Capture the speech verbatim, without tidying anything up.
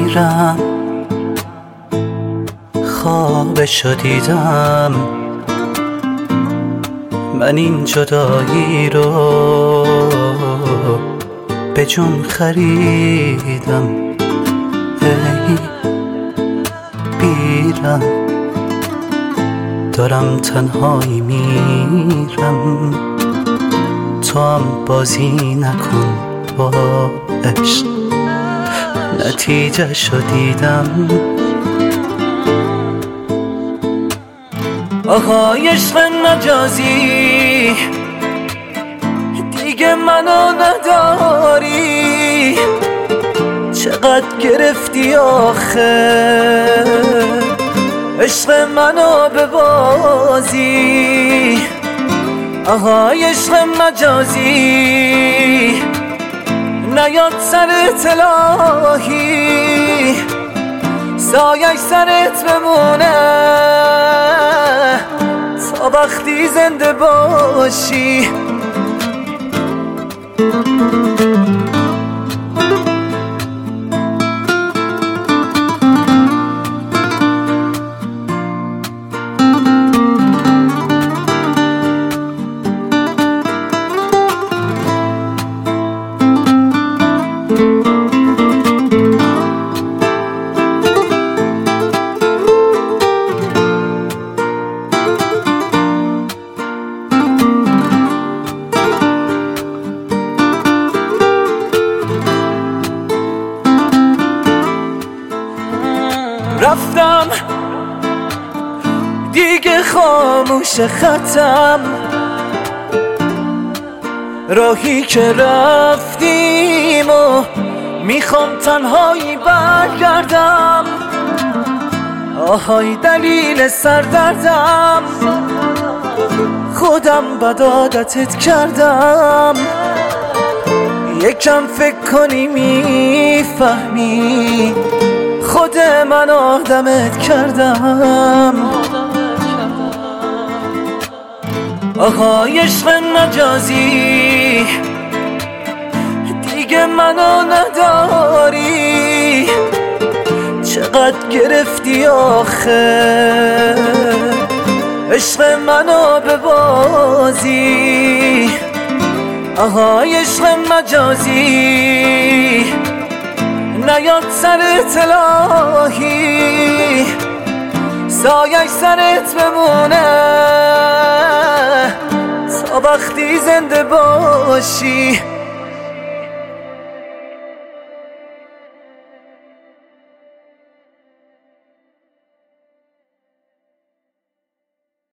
میرم، خوابشو دیدم، من این جدایی رو به جون خریدم. ای بیرم، دارم تنهایی میرم، تو هم بازی نکن با عشق، نتیجه شو دیدم. آهای عشق مجازی، دیگه منو نداری، چقدر گرفتی آخه عشق منو به بازی. آهای عشق مجازی، نیاد سرت الهی، سایش سرت بمونه تا وقتی زنده باشی. رفتم دیگه خاموش خطم، راهی که رفتیم و میخوام تنهایی برگردم. آهای دلیل سردردم، خودم بد عادتت کردم، یکم فکر کنی میفهمی خود من آدمت کردم. آهای عشق مجازی، دیگه منو نداری، چقدر گرفتی آخه عشق منو به بازی. آهای عشق مجازی، نیاد سرت الهی، سایش سرت بمونه تا وقتی زنده باشی.